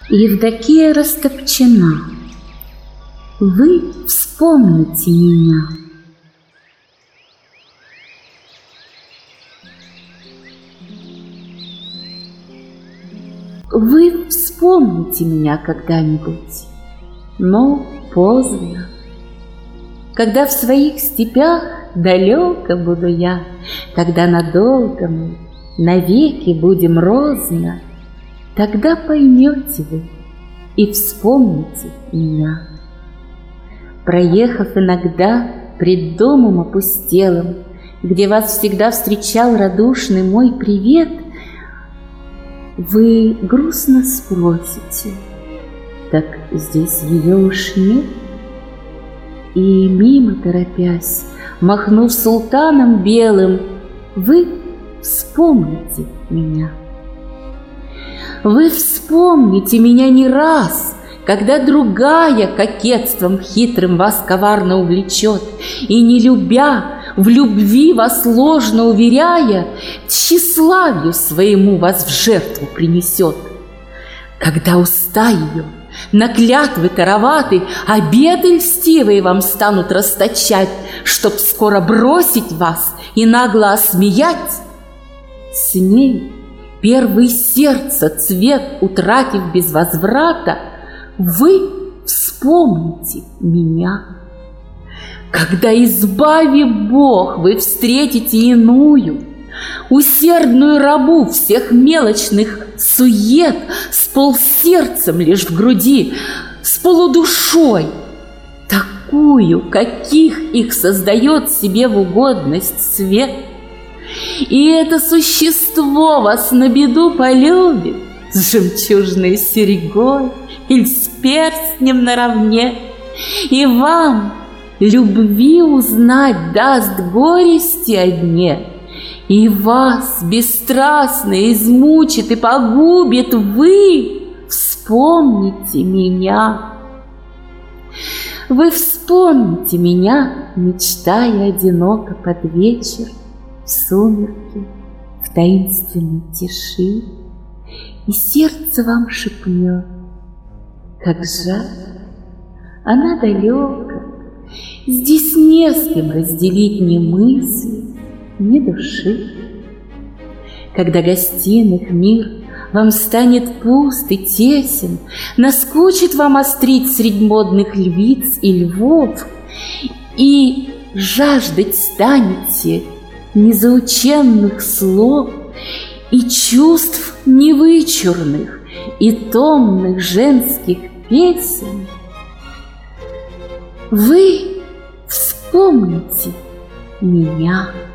Евдокия растопчена. Вы вспомните меня. Вы вспомните меня когда-нибудь, но поздно. Когда в своих степях далеко буду я, когда надолго мы навеки будем розно, тогда поймете вы и вспомните меня. Проехав иногда пред домом опустелым, где вас всегда встречал радушный мой привет, вы грустно спросите: так здесь ее уж нет? И мимо торопясь, махнув султаном белым, вы вспомните меня. Вы вспомните меня не раз, когда другая кокетством хитрым вас коварно увлечет, и, не любя, в любви вас ложно уверяя, тщеславию своему вас в жертву принесет. Когда уста ее на клятвы тароваты обеды льстивые вам станут расточать, чтоб скоро бросить вас и нагло осмеять, с ней первый сердца цвет утратив без возврата, вы вспомните меня. Когда, избави Бог, вы встретите иную, усердную рабу всех мелочных сует, с полсердцем лишь в груди, с полудушой, такую, каких их создает себе в угодность свет, и это существо вас на беду полюбит с жемчужной серьгой или с перстнем наравне, и вам любви узнать даст горести о дне, и вас бесстрастно измучит и погубит. Вы вспомните меня. Вы вспомните меня, мечтая одиноко под вечер, в сумерки, в таинственной тиши, и сердце вам шепнет: как жаль, она далека, здесь не с кем разделить ни мысли, ни души. Когда гостиных мир вам станет пуст и тесен, наскучит вам острить средь модных львиц и львов, и жаждать станете незаученных слов и чувств невычурных и томных женских песен, вы вспомните меня.